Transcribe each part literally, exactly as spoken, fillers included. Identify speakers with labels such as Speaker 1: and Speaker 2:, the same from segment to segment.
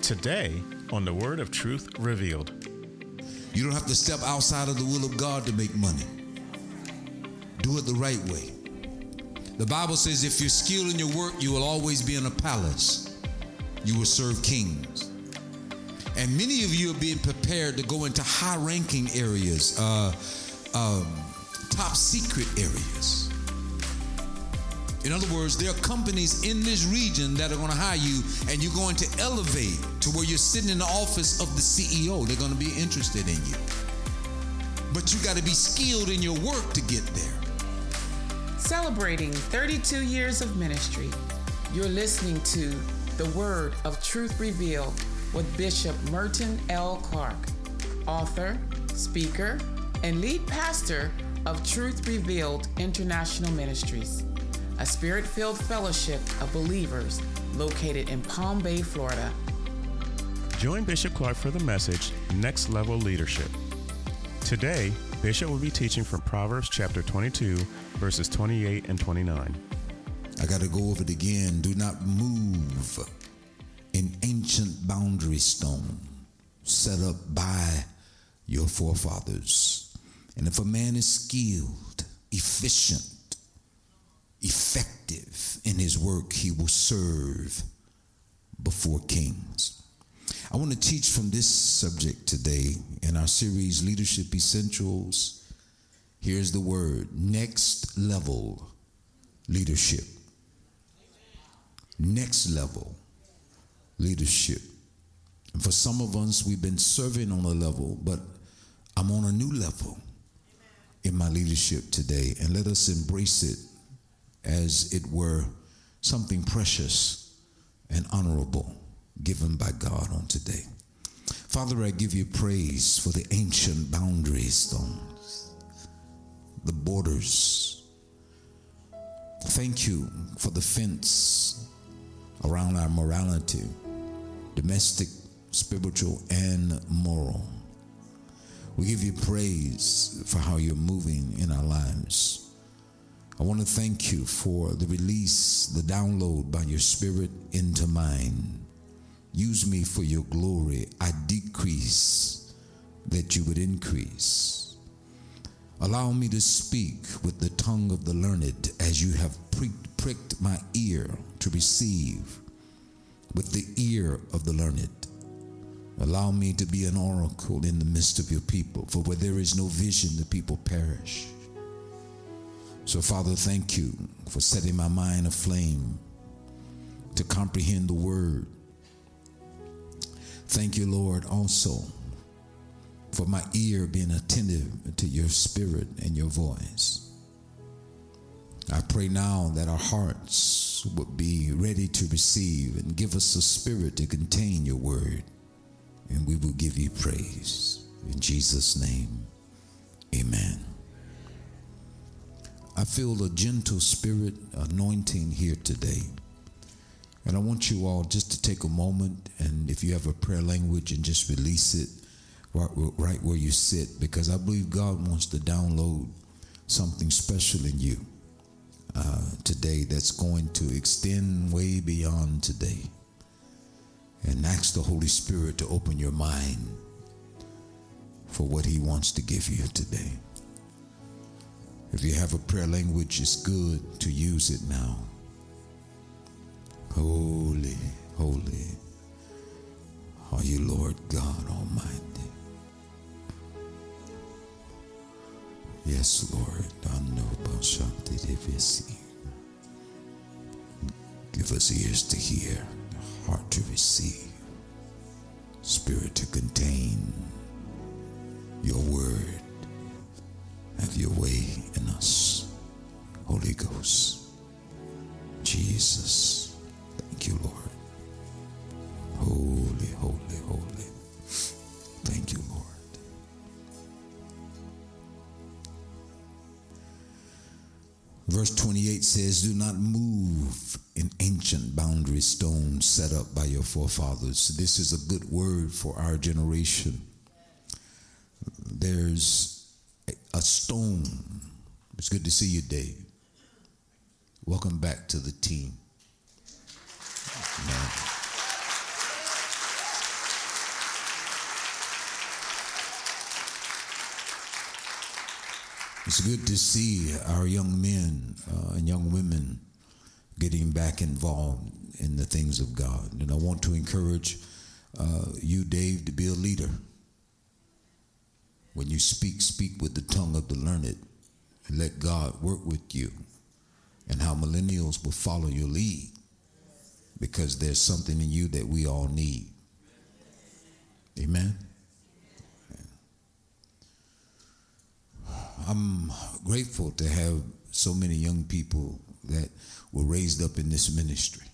Speaker 1: Today on the Word of Truth Revealed.
Speaker 2: You don't have to step outside of the will of God to make money. Do it the right way. The Bible says if you're skilled in your work, you will always be in a palace. You will serve kings. And many of you are being prepared to go into high-ranking areas, uh, um, top secret areas. In other words, there are companies in this region that are going to hire you, and you're going to elevate to where you're sitting in the office of the C E O. They're going to be interested in you. But you got to be skilled in your work to get there.
Speaker 3: Celebrating thirty-two years of ministry, you're listening to The Word of Truth Revealed with Bishop Merton L. Clark, author, speaker, and lead pastor of Truth Revealed International Ministries, a spirit-filled fellowship of believers located in Palm Bay, Florida.
Speaker 1: Join Bishop Clark for the message, Next Level Leadership. Today, Bishop will be teaching from Proverbs chapter twenty-two, verses twenty-eight and twenty-nine.
Speaker 2: I got to go over it again. Do not move an ancient boundary stone set up by your forefathers. And if a man is skilled, efficient, effective in his work, he will serve before kings. I want to teach from this subject today in our series, Leadership Essentials. Here's the word: next level leadership. Next level leadership. And for some of us, we've been serving on a level, but I'm on a new level in my leadership today. And let us embrace it as it were something precious and honorable given by God on today. Father, I give you praise for the ancient boundary stones, the borders. Thank you for the fence around our morality, domestic, spiritual, and moral. We give you praise for how you're moving in our lives. I want to thank you for the release, the download by your Spirit into mine. Use me for your glory. I decrease that you would increase. Allow me to speak with the tongue of the learned as you have pricked, pricked my ear to receive with the ear of the learned. Allow me to be an oracle in the midst of your people, for where there is no vision, the people perish. So, Father, thank you for setting my mind aflame to comprehend the word. Thank you, Lord, also for my ear being attentive to your spirit and your voice. I pray now that our hearts would be ready to receive and give us a spirit to contain your word, and we will give you praise. In Jesus' name, amen. I feel a gentle spirit anointing here today. And I want you all just to take a moment, and if you have a prayer language, and just release it right, right where you sit, because I believe God wants to download something special in you uh, today that's going to extend way beyond today. And ask the Holy Spirit to open your mind for what he wants to give you today. If you have a prayer language, it's good to use it now. Holy, holy are you, Lord God Almighty. Yes, Lord. Give us ears to hear, heart to receive, spirit to contain your word. Have your way in us, Holy Ghost. Jesus, thank you, Lord. Holy, holy, holy. Thank you, Lord. Verse twenty-eight says, do not move an ancient boundary stone set up by your forefathers. This is a good word for our generation. There's a stone. It's good to see you, Dave. Welcome back to the team. Amen. It's good to see our young men uh, and young women getting back involved in the things of God. And I want to encourage uh, you, Dave, to be a leader. When you speak, speak with the tongue of the learned, and let God work with you, and how millennials will follow your lead, because there's something in you that we all need. Amen. I'm grateful to have so many young people that were raised up in this ministry.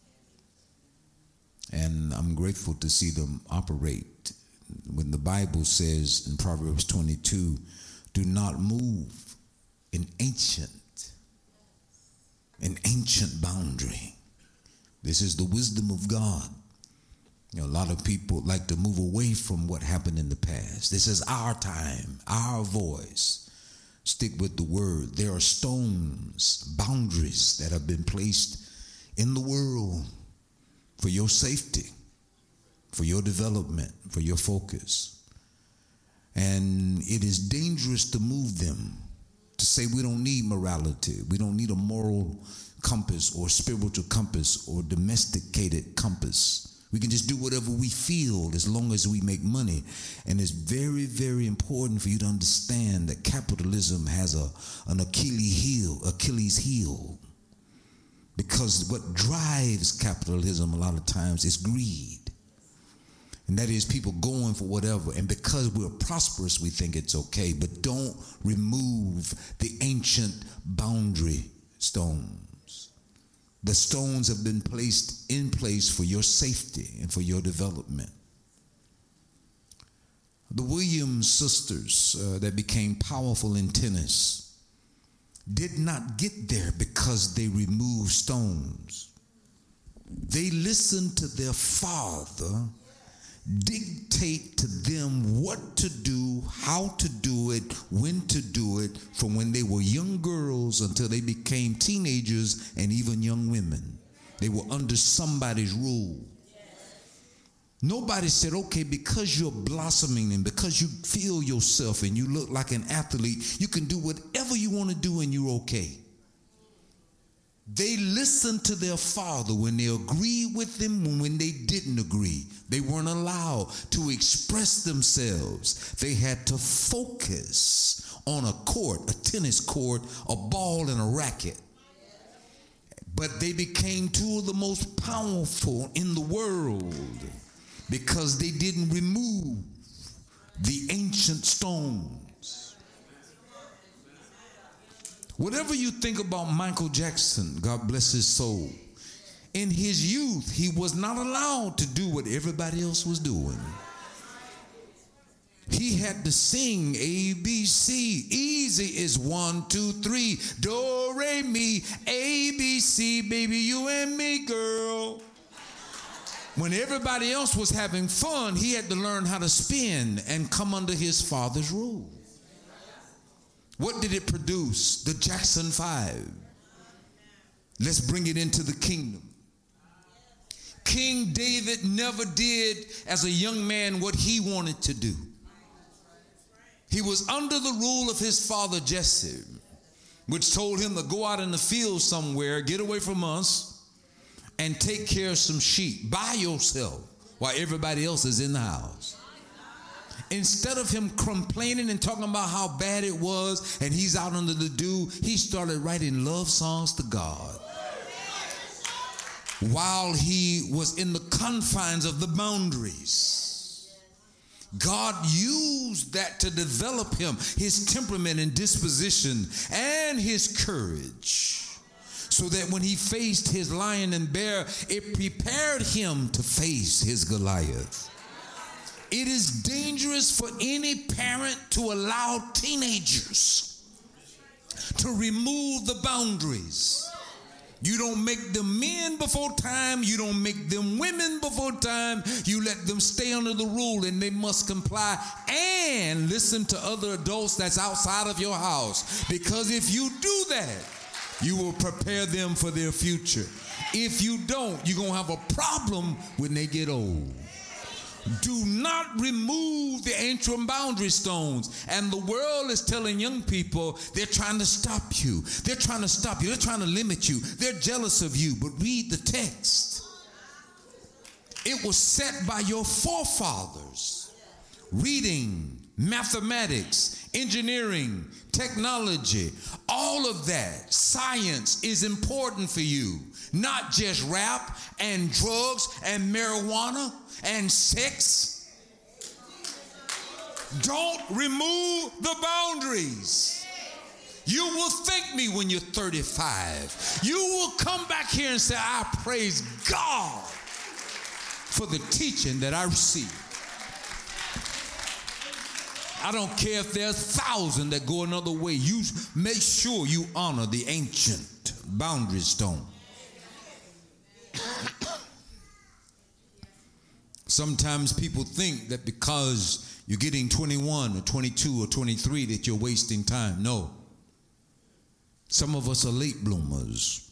Speaker 2: And I'm grateful to see them operate. When the Bible says in Proverbs twenty-two, do not move an ancient, an ancient boundary. This is the wisdom of God. You know, a lot of people like to move away from what happened in the past. This is our time, our voice. Stick with the word. There are stones, boundaries that have been placed in the world for your safety, for your development, for your focus. And it is dangerous to move them, to say we don't need morality, we don't need a moral compass or spiritual compass or domesticated compass. We can just do whatever we feel as long as we make money. And it's very, very important for you to understand that capitalism has a an Achilles heel, Achilles heel. Because what drives capitalism a lot of times is greed. And that is people going for whatever. And because we're prosperous, we think it's okay. But don't remove the ancient boundary stone. The stones have been placed in place for your safety and for your development. The Williams sisters uh, that became powerful in tennis did not get there because they removed stones. They listened to their father dictate to them what to do, how to do it, when to do it, from when they were young girls until they became teenagers and even young women. They were under somebody's rule. Nobody said, okay, because you're blossoming and because you feel yourself and you look like an athlete, you can do whatever you want to do and you're okay. They listened to their father when they agreed with him and when they didn't agree. They weren't allowed to express themselves. They had to focus on a court, a tennis court, a ball, and a racket. But they became two of the most powerful in the world because they didn't remove the ancient stones. Whatever you think about Michael Jackson, God bless his soul, in his youth, he was not allowed to do what everybody else was doing. He had to sing A, B, C. Easy is one, two, three. Do, re, mi, A, B, C. Baby, you and me, girl. When everybody else was having fun, he had to learn how to spin and come under his father's rule. What did it produce? The Jackson Five. Let's bring it into the kingdom. King David never did as a young man what he wanted to do. He was under the rule of his father Jesse, which told him to go out in the field somewhere, get away from us, and take care of some sheep by yourself while everybody else is in the house. Instead of him complaining and talking about how bad it was and he's out under the dew, he started writing love songs to God while he was in the confines of the boundaries. God used that to develop him, his temperament and disposition and his courage, so that when he faced his lion and bear, it prepared him to face his Goliath. It is dangerous for any parent to allow teenagers to remove the boundaries. You don't make them men before time. You don't make them women before time. You let them stay under the rule and they must comply and listen to other adults that's outside of your house. Because if you do that, you will prepare them for their future. If you don't, you're going to have a problem when they get old. Do not remove the ancient boundary stones. And the world is telling young people they're trying to stop you. They're trying to stop you. They're trying to limit you. They're jealous of you. But read the text. It was set by your forefathers. Reading, mathematics, engineering, technology, all of that. Science is important for you. Not just rap and drugs and marijuana and sex. Don't remove the boundaries. You will thank me when you're thirty-five. You will come back here and say, I praise God for the teaching that I received. I don't care if there's a thousand that go another way. You make sure you honor the ancient boundary stone. Sometimes people think that because you're getting twenty-one or twenty-two or twenty-three that you're wasting time. No. Some of us are late bloomers.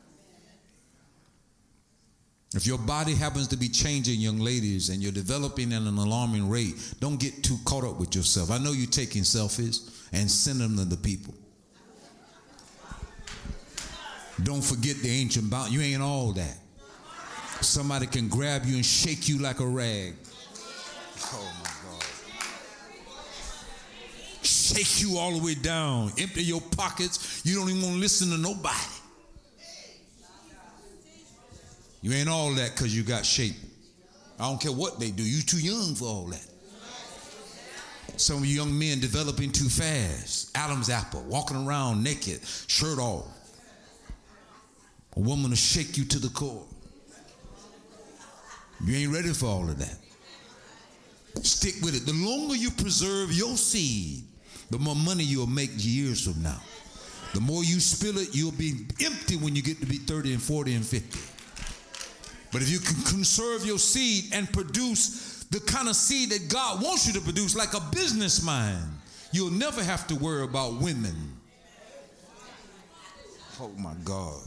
Speaker 2: If your body happens to be changing, young ladies, and you're developing at an alarming rate, don't get too caught up with yourself. I know you're taking selfies and sending them to the people. Don't forget the ancient bound. You ain't all that. Somebody can grab you and shake you like a rag. Oh my God. Shake you all the way down. Empty your pockets. You don't even want to listen to nobody. You ain't all that because you got shape. I don't care what they do. You too young for all that. Some of you young men developing too fast. Adam's apple, walking around naked, shirt off. A woman will shake you to the core. You ain't ready for all of that. Stick with it. The longer you preserve your seed, the more money you'll make years from now. The more you spill it, you'll be empty when you get to be thirty and forty and fifty. But if you can conserve your seed and produce the kind of seed that God wants you to produce, like a business mind, you'll never have to worry about women. Oh my God.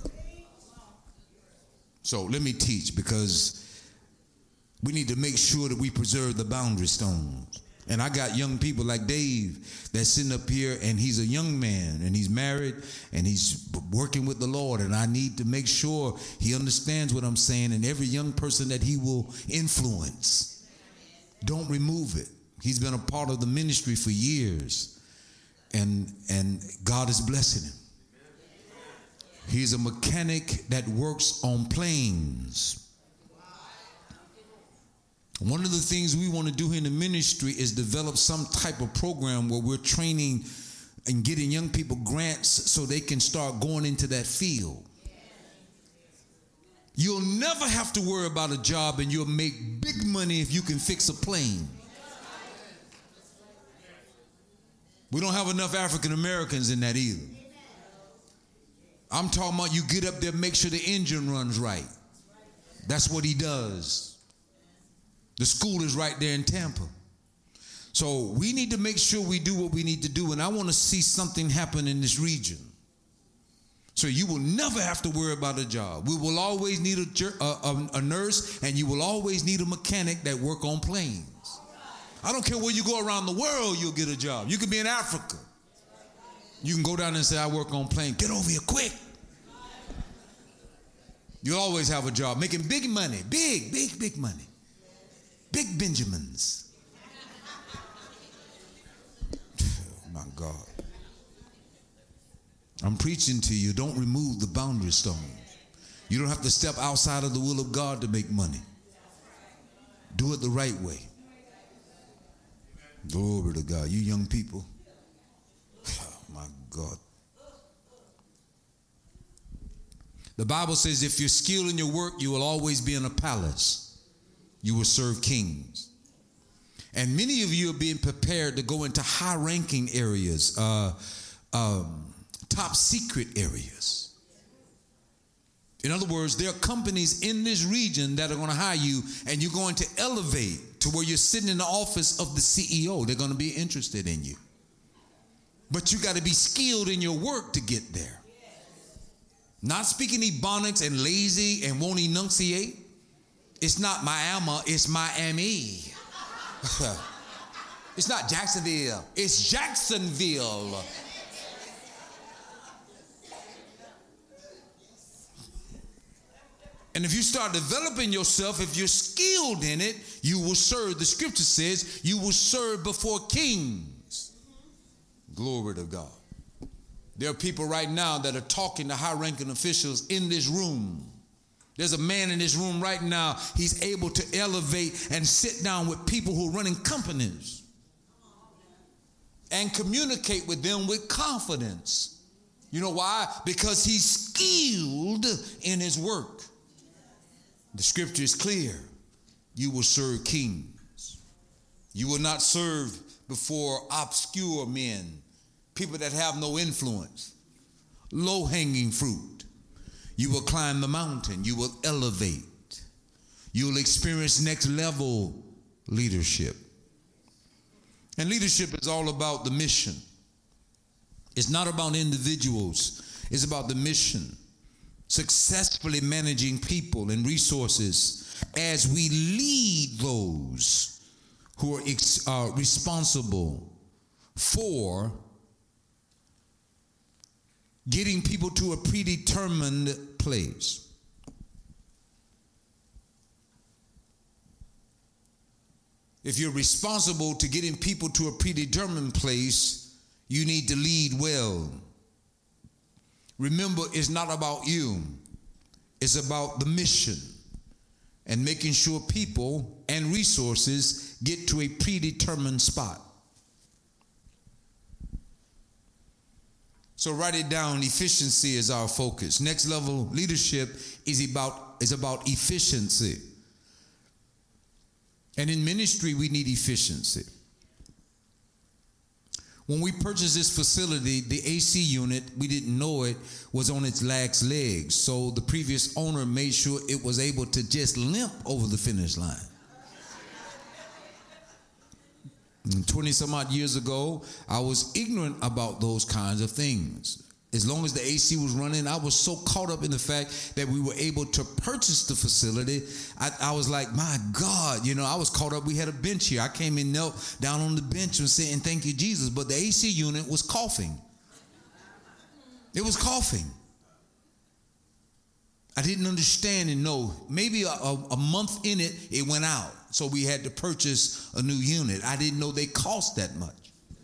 Speaker 2: So let me teach, because we need to make sure that we preserve the boundary stones. And I got young people like Dave that's sitting up here, and he's a young man, and he's married, and he's working with the Lord, and I need to make sure he understands what I'm saying, and every young person that he will influence. Don't remove it. He's been a part of the ministry for years, and, and God is blessing him. He's a mechanic that works on planes. One of the things we want to do here in the ministry is develop some type of program where we're training and getting young people grants so they can start going into that field. You'll never have to worry about a job, and you'll make big money if you can fix a plane. We don't have enough African Americans in that either. I'm talking about you get up there, make sure the engine runs right. That's what he does. The school is right there in Tampa. So we need to make sure we do what we need to do. And I want to see something happen in this region. So you will never have to worry about a job. We will always need a, a, a nurse, and you will always need a mechanic that work on planes. I don't care where you go around the world, you'll get a job. You could be in Africa. You can go down and say, I work on planes. Get over here quick. You'll always have a job, making big money, big, big, big money. Big Benjamins. Oh my God. I'm preaching to you. Don't remove the boundary stone. You don't have to step outside of the will of God to make money. Do it the right way. Glory to God. You young people. Oh my God. The Bible says if you're skilled in your work, you will always be in a palace. You will serve kings. And many of you are being prepared to go into high-ranking areas, uh, um, top secret areas. In other words, there are companies in this region that are going to hire you, and you're going to elevate to where you're sitting in the office of the C E O. They're going to be interested in you. But you got to be skilled in your work to get there. Not speaking Ebonics and lazy and won't enunciate. It's not Miami, it's Miami. It's not Jacksonville, it's Jacksonville. And if you start developing yourself, if you're skilled in it, you will serve. The scripture says you will serve before kings. Glory to God. There are people right now that are talking to high-ranking officials in this room. There's a man in this room right now. He's able to elevate and sit down with people who are running companies and communicate with them with confidence. You know why? Because he's skilled in his work. The scripture is clear. You will serve kings. You will not serve before obscure men, people that have no influence, low-hanging fruit. You will climb the mountain. You will elevate. You will experience next level leadership. And leadership is all about the mission. It's not about individuals. It's about the mission. Successfully managing people and resources as we lead those who are ex- uh, responsible for getting people to a predetermined place. If you're responsible to getting people to a predetermined place, you need to lead well. Remember, it's not about you. It's about the mission and making sure people and resources get to a predetermined spot. So write it down. Efficiency is our focus. Next level leadership is about, is about efficiency. And in ministry, we need efficiency. When we purchased this facility, the A C unit, we didn't know it, was on its last legs. So the previous owner made sure it was able to just limp over the finish line. twenty some odd years ago, I was ignorant about those kinds of things. As long as the A C was running, I was so caught up in the fact that we were able to purchase the facility. I, I was like, my God, you know, I was caught up. We had a bench here. I came and knelt down on the bench and saying, thank you, Jesus. But the A C unit was coughing. It was coughing. I didn't understand and know. Maybe a, a, a month in it, it went out. So we had to purchase a new unit. I didn't know they cost that much.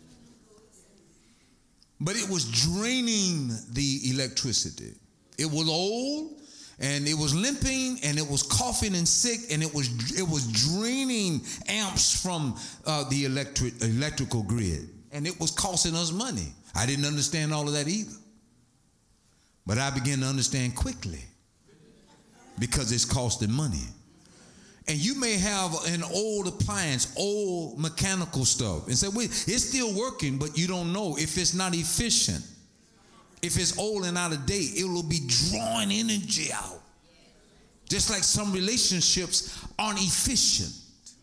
Speaker 2: But it was draining the electricity. It was old, and it was limping, and it was coughing and sick, and it was it was draining amps from uh, the electric electrical grid, and it was costing us money. I didn't understand all of that either, but I began to understand quickly because it's costing money. And you may have an old appliance, old mechanical stuff, and say, wait, it's still working, but you don't know if it's not efficient. If it's old and out of date, it will be drawing energy out. Just like some relationships aren't efficient.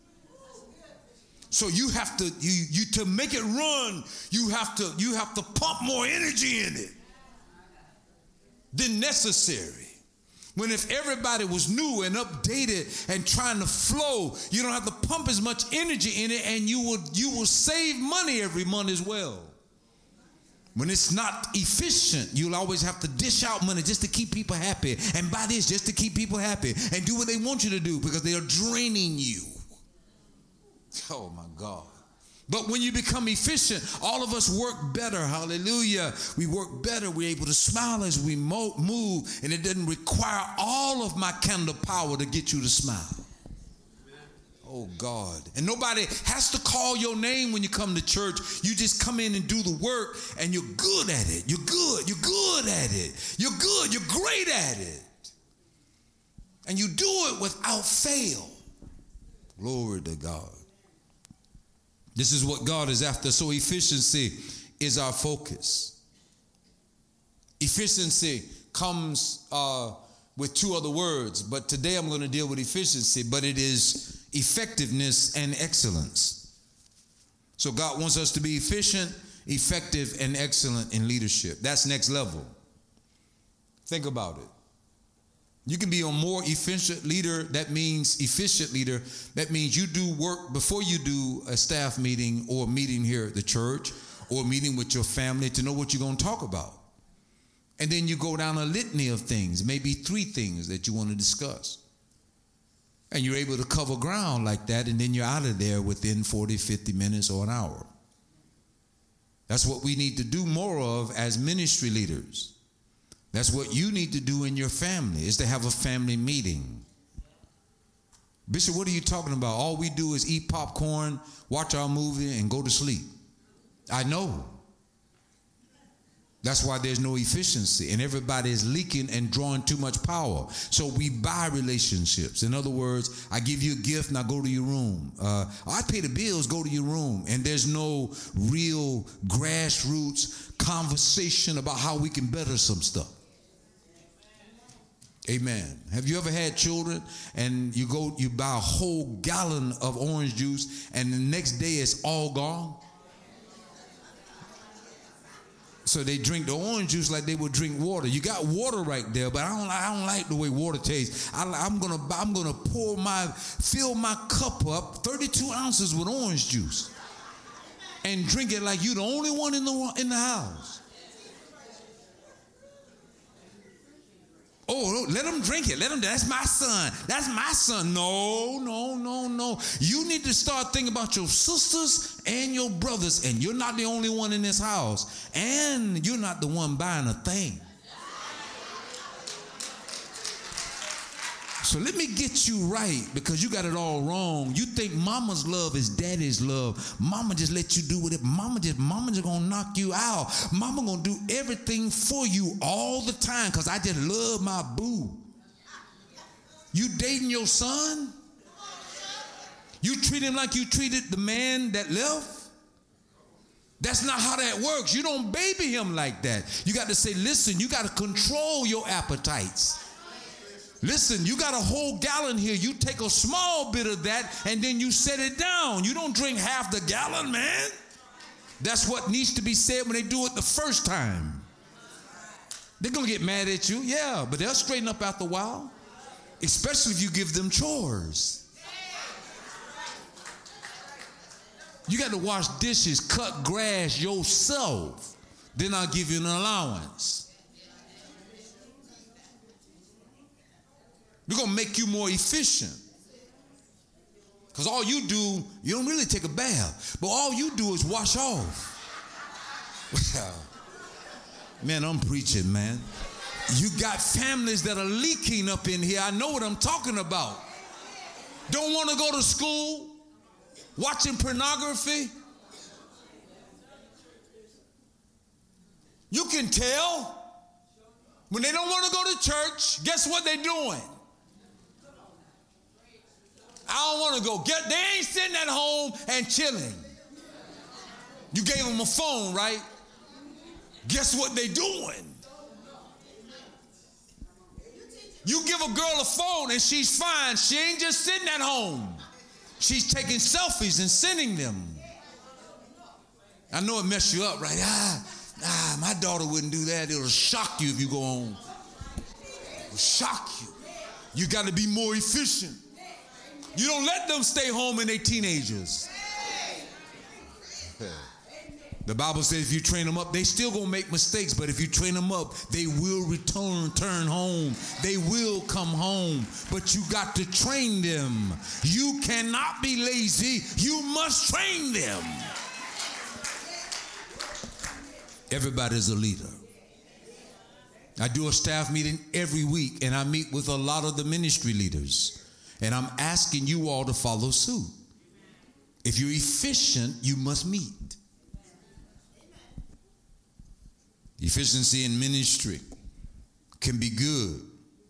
Speaker 2: So you have to, you, you to make it run, you have to, you have to pump more energy in it than necessary. When if everybody was new and updated and trying to flow, you don't have to pump as much energy in it, and you will you will save money every month as well. When it's not efficient, you'll always have to dish out money just to keep people happy, and buy this just to keep people happy, and do what they want you to do because they are draining you. Oh my God. But when you become efficient, all of us work better. Hallelujah. We work better. We're able to smile as we mo- move, and it doesn't require all of my kind of power to get you to smile. Amen. Oh, God. And nobody has to call your name when you come to church. You just come in and do the work, and you're good at it. You're good. You're good at it. You're good. You're great at it. And you do it without fail. Glory to God. This is what God is after. So efficiency is our focus. Efficiency comes uh, with two other words, but today I'm going to deal with efficiency, but it is effectiveness and excellence. So God wants us to be efficient, effective, and excellent in leadership. That's next level. Think about it. You can be a more efficient leader. That means efficient leader. That means you do work before you do a staff meeting or a meeting here at the church or a meeting with your family to know what you're going to talk about. And then you go down a litany of things, maybe three things that you want to discuss. And you're able to cover ground like that, and then you're out of there within forty, fifty minutes or an hour. That's what we need to do more of as ministry leaders. That's what you need to do in your family, is to have a family meeting. Bishop, what are you talking about? All we do is eat popcorn, watch our movie, and go to sleep. I know. That's why there's no efficiency, and everybody is leaking and drawing too much power. So we buy relationships. In other words, I give you a gift, now go to your room. Uh, I pay the bills, go to your room. And there's no real grassroots conversation about how we can better some stuff. Amen. Have you ever had children and you go, you buy a whole gallon of orange juice and the next day it's all gone? So they drink the orange juice like they would drink water. You got water right there, but I don't, I don't like the way water tastes. I, I'm gonna, I'm gonna pour my, fill my cup up, thirty-two ounces with orange juice, and drink it like you the only one in the in the house. Oh, let them drink it. Let them. That's my son. That's my son. No, no, no, no. You need to start thinking about your sisters and your brothers, and you're not the only one in this house, and you're not the one buying a thing. So let me get you right, because you got it all wrong. You think mama's love is daddy's love. Mama just let you do it. Mama just, mama just gonna knock you out. Mama gonna do everything for you all the time because I just love my boo. You dating your son? You treat him like you treated the man that left? That's not how that works. You don't baby him like that. You got to say, listen, you got to control your appetites. Listen, you got a whole gallon here. You take a small bit of that and then you set it down. You don't drink half the gallon, man. That's what needs to be said when they do it the first time. They're going to get mad at you, yeah, but they'll straighten up after a while, especially if you give them chores. You got to wash dishes, cut grass yourself. Then I'll give you an allowance. We're going to make you more efficient. Because all you do, you don't really take a bath, but all you do is wash off. Man, I'm preaching, man. You got families that are leaking up in here. I know what I'm talking about. Don't want to go to school, watching pornography. You can tell when they don't want to go to church, guess what they're doing? I don't want to go. Get, they ain't sitting at home and chilling. You gave them a phone, right? Guess what they doing? You give a girl a phone and she's fine. She ain't just sitting at home. She's taking selfies and sending them. I know it messed you up, right? Ah, ah, my daughter wouldn't do that. It'll shock you if you go on. It'll shock you. You got to be more efficient. You don't let them stay home and they teenagers. The Bible says if you train them up, they still gonna make mistakes, but if you train them up, they will return, turn home. They will come home, but you got to train them. You cannot be lazy. You must train them. Everybody's a leader. I do a staff meeting every week, and I meet with a lot of the ministry leaders. And I'm asking you all to follow suit. If you're efficient, you must meet. Efficiency in ministry can be good,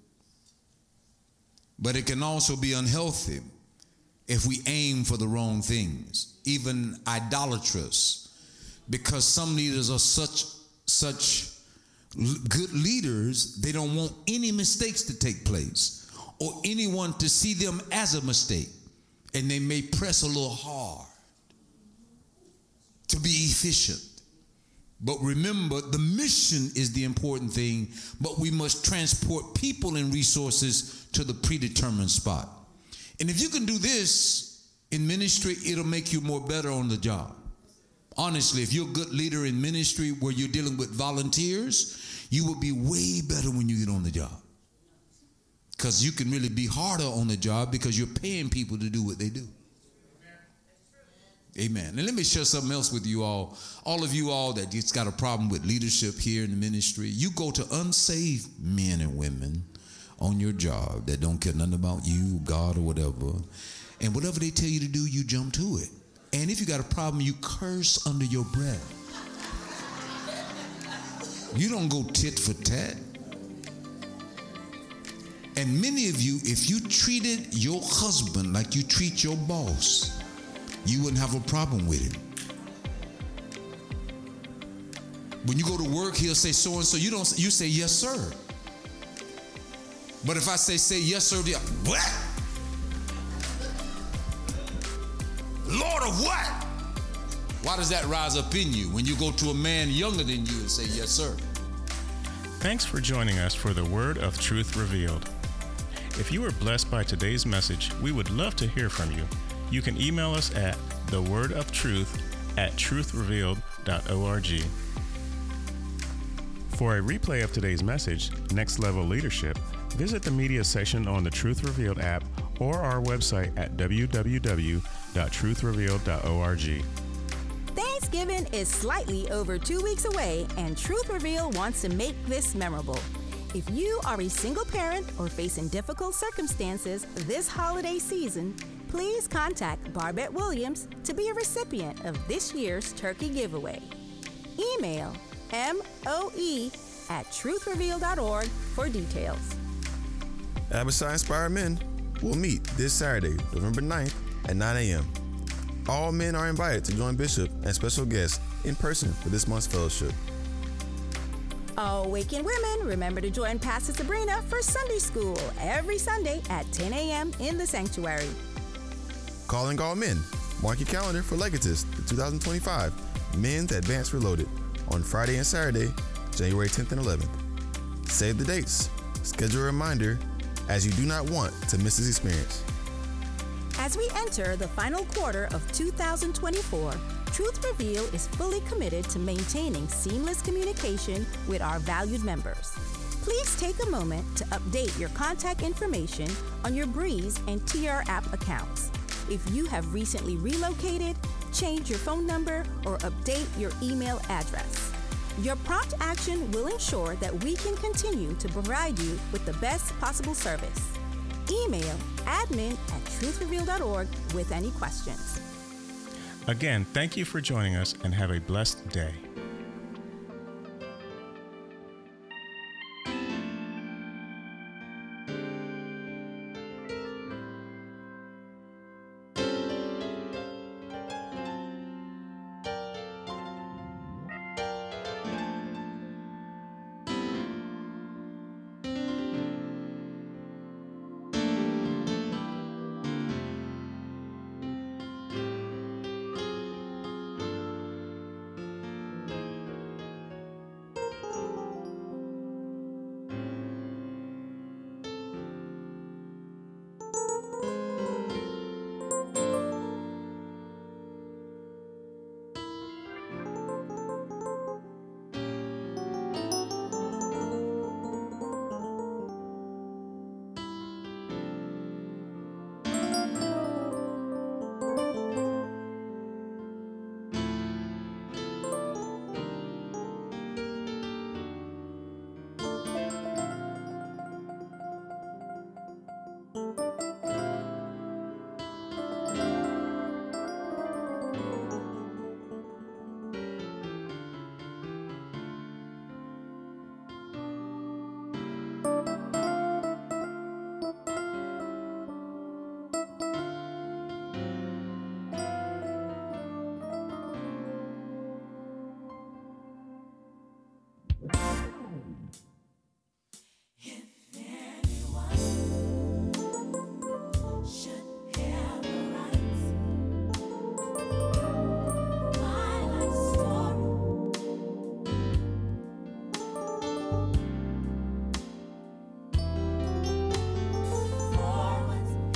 Speaker 2: but it can also be unhealthy if we aim for the wrong things, even idolatrous, because some leaders are such, such good leaders, they don't want any mistakes to take place or anyone to see them as a mistake, and they may press a little hard to be efficient. But remember, the mission is the important thing, but we must transport people and resources to the predetermined spot. And if you can do this in ministry, it'll make you more better on the job. Honestly, if you're a good leader in ministry where you're dealing with volunteers, you will be way better when you get on the job. Because you can really be harder on the job because you're paying people to do what they do. Amen. And let me share something else with you all. All of you all that just got a problem with leadership here in the ministry, you go to unsaved men and women on your job that don't care nothing about you, God, or whatever. And whatever they tell you to do, you jump to it. And if you got a problem, you curse under your breath. You don't go tit for tat. And many of you, if you treated your husband like you treat your boss, you wouldn't have a problem with him. When you go to work, he'll say so and so. You don't. You say yes, sir. But if I say say yes, sir, what? Lord of what? Why does that rise up in you when you go to a man younger than you and say yes, sir?
Speaker 1: Thanks for joining us for the Word of Truth Revealed. If you were blessed by today's message, we would love to hear from you. You can email us at the word of truth at truth revealed dot org. For a replay of today's message, Next Level Leadership, visit the media section on the Truth Revealed app or our website at w w w dot truth revealed dot org.
Speaker 4: Thanksgiving is slightly over two weeks away, and Truth Revealed wants to make this memorable. If you are a single parent or facing difficult circumstances this holiday season, please contact Barbette Williams to be a recipient of this year's turkey giveaway. Email M O E at truth revealed dot org for details.
Speaker 5: Abishai Inspired Men will meet this Saturday, November ninth at nine a.m. All men are invited to join Bishop and special guests in person for this month's fellowship.
Speaker 4: Awakened women, remember to join Pastor Sabrina for Sunday School every Sunday at ten a.m. in the sanctuary.
Speaker 5: Calling all men. Mark your calendar for Legatus, the two thousand twenty-five Men's Advanced Reloaded on Friday and Saturday, January tenth and eleventh. Save the dates. Schedule a reminder as you do not want to miss this experience.
Speaker 4: As we enter the final quarter of two thousand twenty-four, Truth Revealed is fully committed to maintaining seamless communication with our valued members. Please take a moment to update your contact information on your Breeze and T R app accounts. If you have recently relocated, change your phone number, or update your email address. Your prompt action will ensure that we can continue to provide you with the best possible service. Email admin at truth revealed dot org with any questions.
Speaker 1: Again, thank you for joining us and have a blessed day.